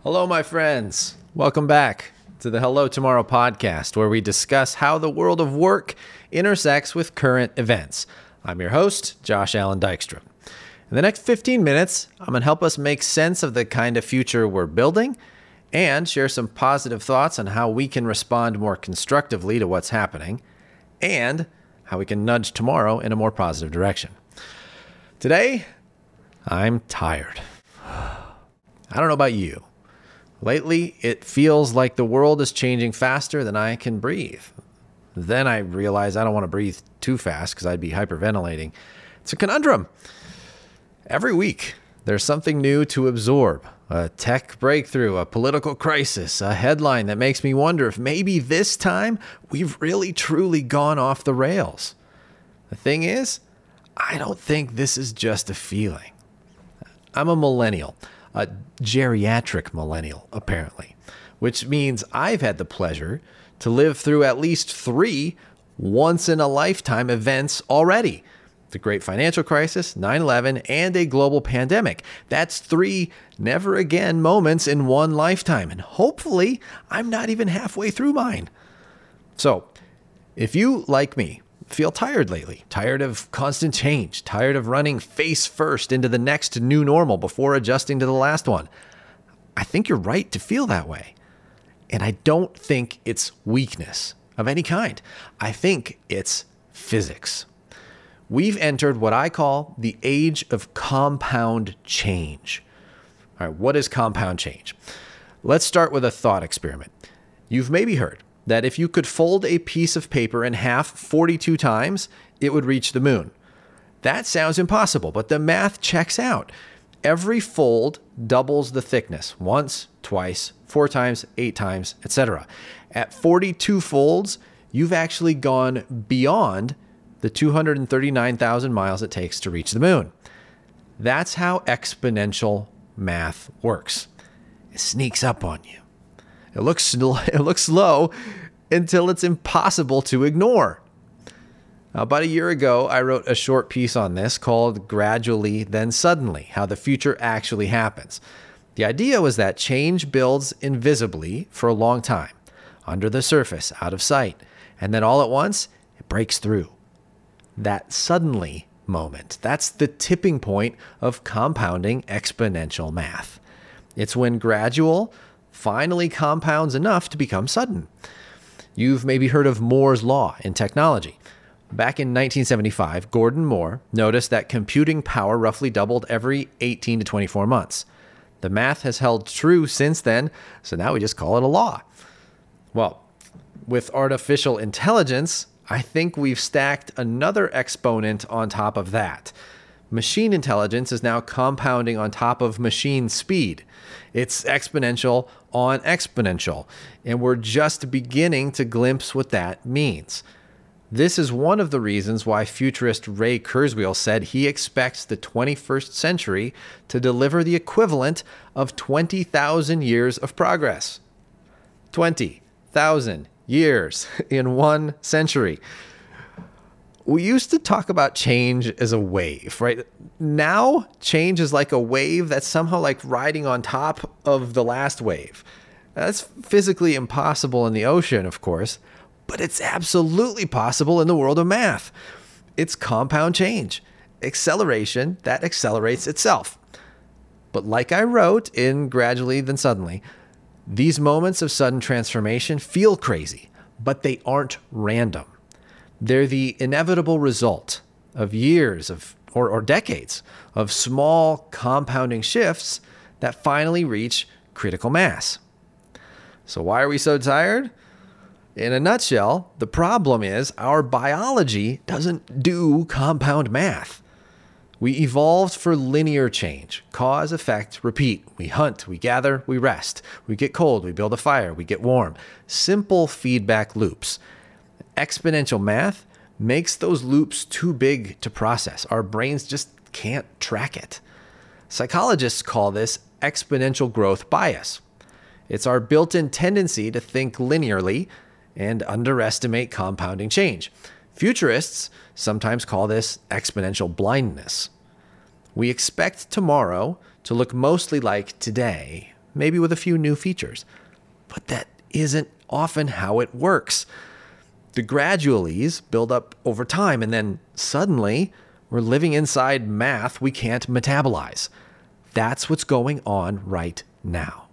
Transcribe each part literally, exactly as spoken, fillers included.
Hello, my friends. Welcome back to the Hello Tomorrow podcast, where we discuss how the world of work intersects with current events. I'm your host, Josh Allen Dykstra. In the next fifteen minutes, I'm going to help us make sense of the kind of future we're building and share some positive thoughts on how we can respond more constructively to what's happening and how we can nudge tomorrow in a more positive direction. Today, I'm tired. I don't know about you. Lately, it feels like the world is changing faster than I can breathe. Then I realize I don't want to breathe too fast because I'd be hyperventilating. It's a conundrum. Every week, there's something new to absorb. A tech breakthrough, a political crisis, a headline that makes me wonder if maybe this time we've really truly gone off the rails. The thing is, I don't think this is just a feeling. I'm a millennial. A geriatric millennial, apparently, which means I've had the pleasure to live through at least three once-in-a-lifetime events already. The Great Financial Crisis, nine eleven, and a global pandemic. That's three never-again moments in one lifetime, and hopefully I'm not even halfway through mine. So, if you, like me, feel tired lately, tired of constant change, tired of running face first into the next new normal before adjusting to the last one, I think you're right to feel that way. And I don't think it's weakness of any kind. I think it's physics. We've entered what I call the age of compound change. All right, what is compound change? Let's start with a thought experiment. You've maybe heard that if you could fold a piece of paper in half forty-two times, it would reach the moon. That sounds impossible, but the math checks out. Every fold doubles the thickness, once, twice, four times, eight times, et cetera. At forty-two folds, you've actually gone beyond the two hundred thirty-nine thousand miles it takes to reach the moon. That's how exponential math works. It sneaks up on you. It looks sl- it looks slow until it's impossible to ignore. About a year ago, I wrote a short piece on this called Gradually, Then Suddenly, How the Future Actually Happens. The idea was that change builds invisibly for a long time, under the surface, out of sight, and then all at once, it breaks through. That suddenly moment, that's the tipping point of compounding exponential math. It's when gradual finally compounds enough to become sudden. You've maybe heard of Moore's Law in technology. Back in nineteen seventy-five, Gordon Moore noticed that computing power roughly doubled every eighteen to twenty-four months. The math has held true since then, so now we just call it a law. Well, with artificial intelligence, I think we've stacked another exponent on top of that. Machine intelligence is now compounding on top of machine speed. It's exponential on exponential, and we're just beginning to glimpse what that means. This is one of the reasons why futurist Ray Kurzweil said he expects the twenty-first century to deliver the equivalent of twenty thousand years of progress. twenty thousand years in one century. We used to talk about change as a wave, right? Now, change is like a wave that's somehow like riding on top of the last wave. That's physically impossible in the ocean, of course, but it's absolutely possible in the world of math. It's compound change, acceleration that accelerates itself. But like I wrote in Gradually Then Suddenly, these moments of sudden transformation feel crazy, but they aren't random. They're the inevitable result of years of or, or decades of small compounding shifts that finally reach critical mass. So why are we so tired? In a nutshell, the problem is our biology doesn't do compound math. We evolved for linear change, cause, effect, repeat. We hunt, we gather, we rest. We get cold, we build a fire, we get warm. Simple feedback loops. Exponential math makes those loops too big to process. Our brains just can't track it. Psychologists call this exponential growth bias. It's our built-in tendency to think linearly and underestimate compounding change. Futurists sometimes call this exponential blindness. We expect tomorrow to look mostly like today, maybe with a few new features. But that isn't often how it works. The gradualies build up over time, and then suddenly we're living inside math we can't metabolize. That's what's going on right now.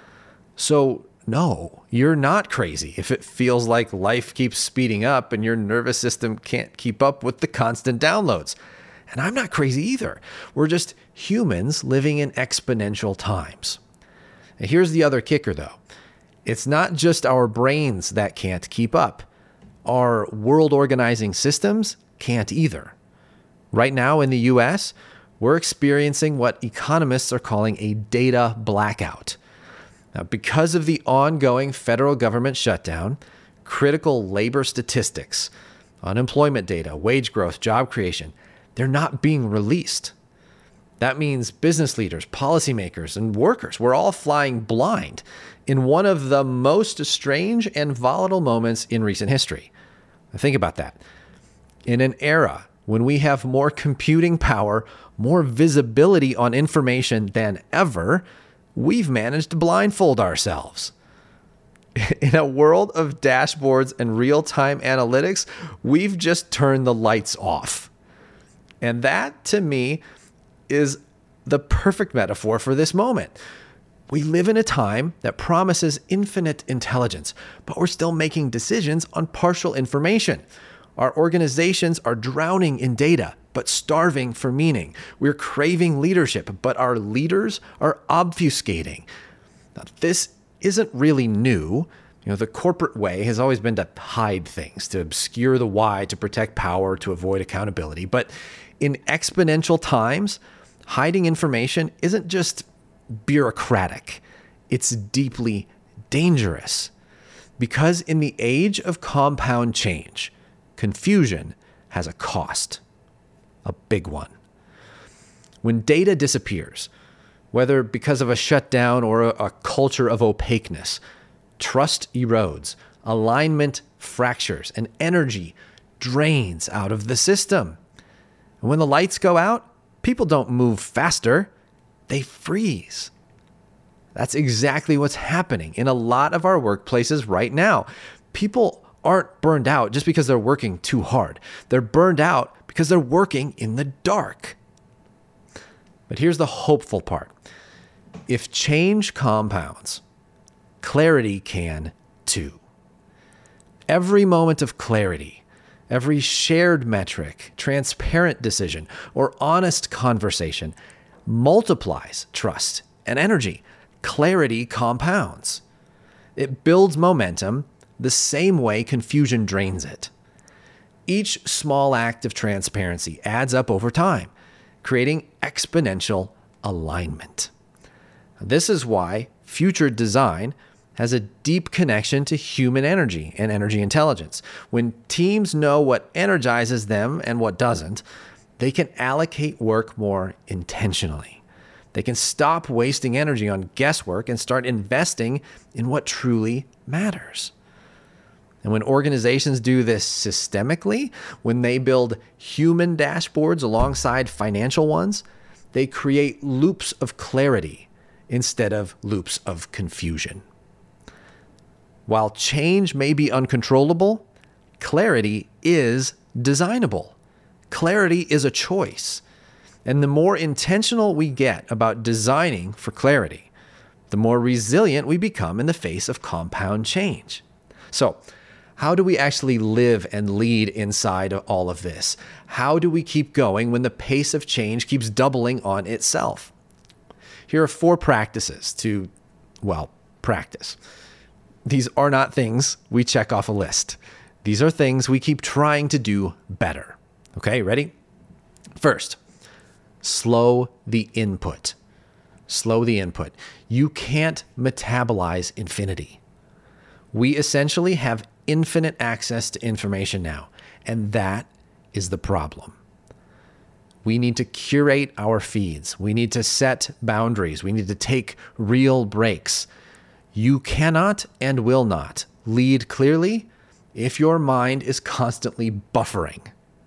So no, you're not crazy if it feels like life keeps speeding up and your nervous system can't keep up with the constant downloads. And I'm not crazy either. We're just humans living in exponential times. And here's the other kicker, though. It's not just our brains that can't keep up. Our world organizing systems can't either. Right now in the U S, we're experiencing what economists are calling a data blackout. Now, because of the ongoing federal government shutdown, critical labor statistics, unemployment data, wage growth, job creation, they're not being released. That means business leaders, policymakers, and workers, we're all flying blind in one of the most strange and volatile moments in recent history. Now, think about that. In an era when we have more computing power, more visibility on information than ever, we've managed to blindfold ourselves. In a world of dashboards and real-time analytics, we've just turned the lights off. And that, to me, is the perfect metaphor for this moment. We live in a time that promises infinite intelligence, but we're still making decisions on partial information. Our organizations are drowning in data, but starving for meaning. We're craving leadership, but our leaders are obfuscating. Now, this isn't really new. You know, the corporate way has always been to hide things, to obscure the why, to protect power, to avoid accountability. But in exponential times, hiding information isn't just bureaucratic. It's deeply dangerous. Because in the age of compound change, confusion has a cost, a big one. When data disappears, whether because of a shutdown or a, a culture of opaqueness, trust erodes, alignment fractures, and energy drains out of the system. And when the lights go out, people don't move faster, they freeze. That's exactly what's happening in a lot of our workplaces right now. People aren't burned out just because they're working too hard. They're burned out because they're working in the dark. But here's the hopeful part. If change compounds, clarity can too. Every moment of clarity, every shared metric, transparent decision, or honest conversation multiplies trust and energy. Clarity compounds. It builds momentum the same way confusion drains it. Each small act of transparency adds up over time, creating exponential alignment. This is why future design has a deep connection to human energy and energy intelligence. When teams know what energizes them and what doesn't, they can allocate work more intentionally. They can stop wasting energy on guesswork and start investing in what truly matters. And when organizations do this systemically, when they build human dashboards alongside financial ones, they create loops of clarity instead of loops of confusion. While change may be uncontrollable, clarity is designable. Clarity is a choice. And the more intentional we get about designing for clarity, the more resilient we become in the face of compound change. So, how do we actually live and lead inside of all of this? How do we keep going when the pace of change keeps doubling on itself? Here are four practices to, well, practice. These are not things we check off a list. These are things we keep trying to do better. Okay, ready? First, slow the input. Slow the input. You can't metabolize infinity. We essentially have infinite access to information now, and that is the problem. We need to curate our feeds. We need to set boundaries. We need to take real breaks. You cannot and will not lead clearly if your mind is constantly buffering.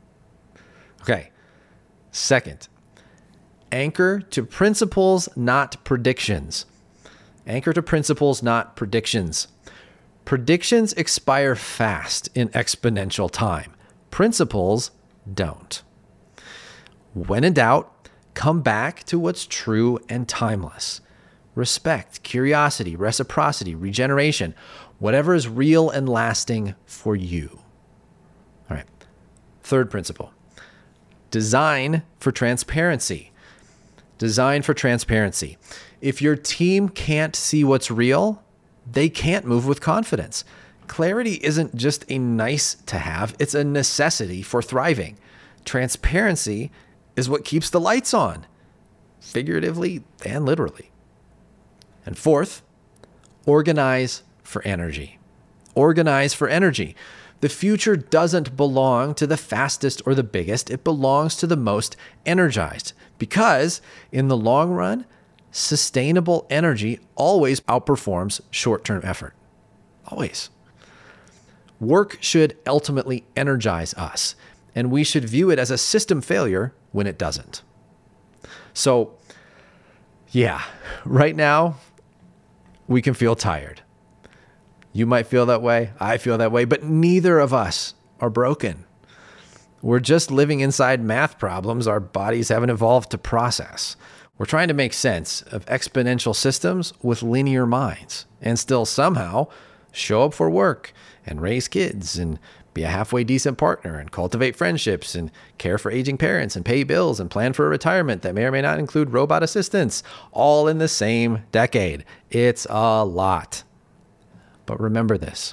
Okay. Second, anchor to principles, not predictions. Anchor to principles, not predictions. Predictions expire fast in exponential time. Principles don't. When in doubt, come back to what's true and timeless. Respect, curiosity, reciprocity, regeneration, whatever is real and lasting for you. All right. Third principle. Design for transparency. Design for transparency. If your team can't see what's real, they can't move with confidence. Clarity isn't just a nice to have, it's a necessity for thriving. Transparency is what keeps the lights on, figuratively and literally. And fourth, organize for energy. Organize for energy. The future doesn't belong to the fastest or the biggest. It belongs to the most energized, because in the long run, sustainable energy always outperforms short-term effort. Always. Work should ultimately energize us, and we should view it as a system failure when it doesn't. So, yeah, right now, we can feel tired. You might feel that way. I feel that way, but neither of us are broken. We're just living inside math problems our bodies haven't evolved to process. We're trying to make sense of exponential systems with linear minds and still somehow show up for work and raise kids and be a halfway decent partner and cultivate friendships and care for aging parents and pay bills and plan for a retirement that may or may not include robot assistants, all in the same decade. It's a lot. But remember this.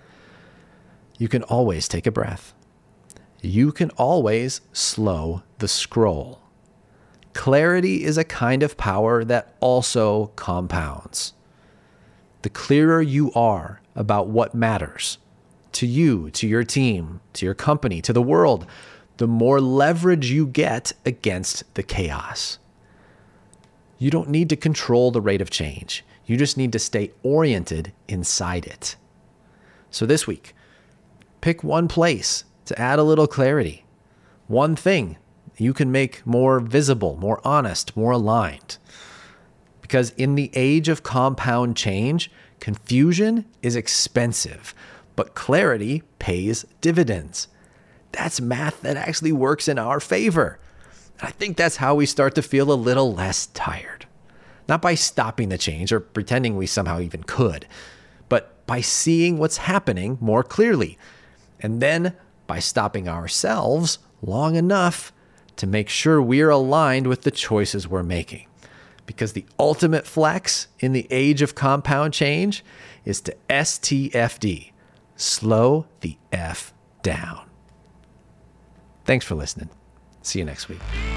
You can always take a breath. You can always slow the scroll. Clarity is a kind of power that also compounds. The clearer you are about what matters to you, to your team, to your company, to the world, the more leverage you get against the chaos. You don't need to control the rate of change. You just need to stay oriented inside it. So this week, pick one place to add a little clarity. One thing you can make more visible, more honest, more aligned. Because in the age of compound change, confusion is expensive, but clarity pays dividends. That's math that actually works in our favor. And I think that's how we start to feel a little less tired. Not by stopping the change or pretending we somehow even could, but by seeing what's happening more clearly. And then by stopping ourselves long enough to make sure we're aligned with the choices we're making. Because the ultimate flex in the age of compound change is to S T F D. Slow the F down. Thanks for listening. See you next week.